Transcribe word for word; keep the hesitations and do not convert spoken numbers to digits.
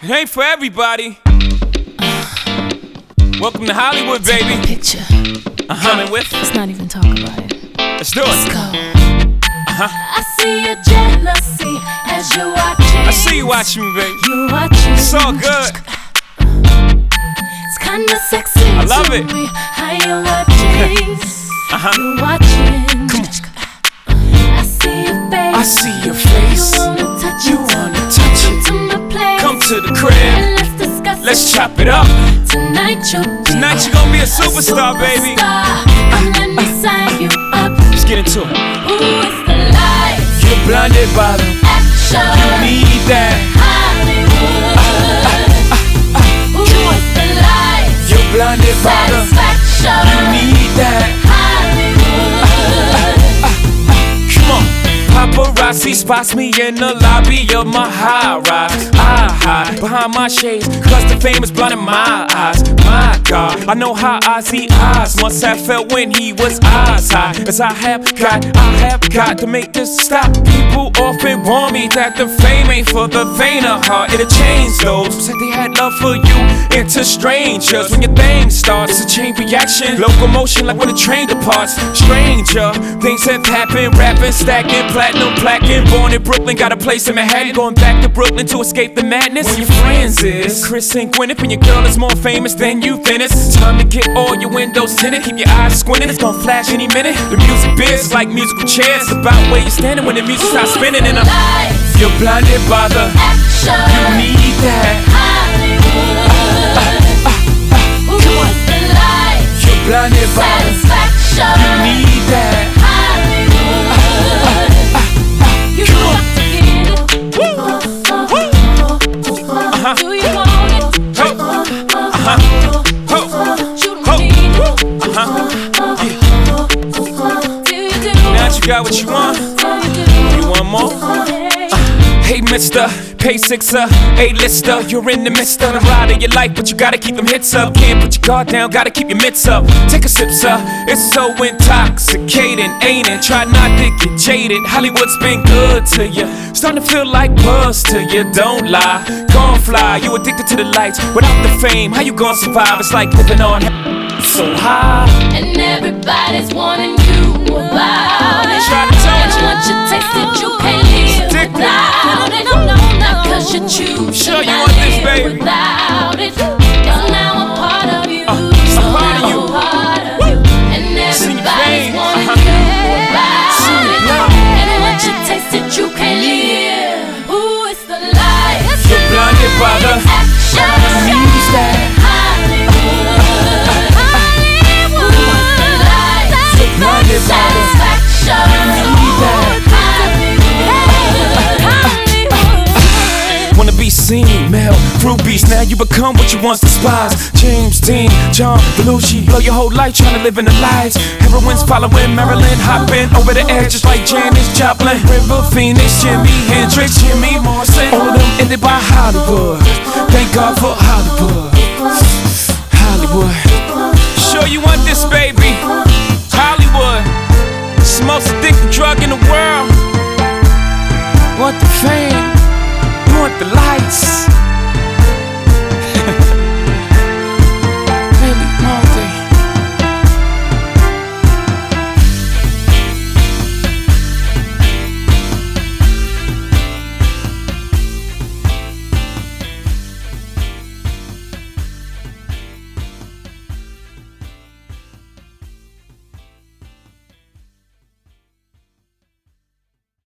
It ain't for everybody. Welcome to Hollywood, Take baby. a picture. Uh-huh. Coming with? Let's not even talk about it. Let's do it. Let's go. Uh-huh. I see your jealousy as you're watching. I see you watching me, baby. You're watching. It's all good. It's kinda sexy. I love it. Me, how you're watching. Uh-huh. You're watching. Come on. I see your face. I see your face. You wanna touch You it. wanna touch Come it. to my place. Come to the crib. And let's discuss Let's it. chop it up. Tonight you'll be Tonight you gonna be a superstar, baby. And let me sign you up. Let's get into it. Who is the light? You're blinded by the Action. You need that. Hollywood. Who is the light? You're blinded by the Satisfaction. You need that. Hollywood. Come on. Paparazzi spots me in the lobby of my high rise. I hide behind my shades, cause the fame is blinding my eyes. My God, I know how Ozzy eyes must have felt when he was eyes high. As I have got, I have got to make this stop. People often warn me that the fame ain't for the faint of heart. It'll change those who said they had love for you into strangers. When your thing starts to change reaction, locomotion like when a train departs. Stranger, things have happened, rapping, stacking, platinum plaquing. Born in Brooklyn, got a place in Manhattan. Going back to Brooklyn to escape the madness. When your friends is Chris and Gwyneth, and your girl is more famous than you, then it's time to get all your windows tinted. Keep your eyes squinting, it's gonna flash any minute. The music biz is like musical chairs. It's about where you're standing when the music starts spinning. And I'm, you're blinded by the Action. You need that. Hollywood. Who is the light? You're blinded by the Satisfaction. You need that. Hollywood. You Come on. got to get it. Uh-huh. Do you want it? Hey. Uh-huh. Ho. You Ho. need it. Uh-huh. Do you do? Now that you got what you want, Do you do? you want more? Hey, mister, pay sixer, A-lister. You're in the midst of the ride of your life, but you gotta keep them hits up. Can't put your guard down, gotta keep your mitts up. Take a sip, sir. It's so intoxicating, ain't it? Try not to get jaded. Hollywood's been good to you. Starting to feel like buzz to you, don't lie. Gon' fly, you addicted to the lights. Without the fame, how you gon' survive? It's like living on so high. And everybody's wanting you about it. Try to tell And you. once you taste it, you can't live Addicted. without it. No, no, no, cause you choose Sure to you not want this, live baby. without it. It's now a part of you. Uh, it's a part of Now you. a part of you. And See your everybody's veins. wanting Uh-huh. you about See your it. blood. And once you taste it, you can't live. Who is the light? You're blinded by the Action. Use that. Hollywood. Who is the light? blinded by the Satisfaction. need that. Hollywood. Wanna be seen, Mel, Rubies. Now you become what you once despised. James Dean, John Belushi. Blow your whole life trying to live in the lights. Heroines following Marilyn, hopping over the edge just like Janis Joplin. River Phoenix, Jimi Hendrix, Jimmy Morrison. All of them ended by Hollywood. Thank God for Hollywood. Hollywood. Sure you want this, baby?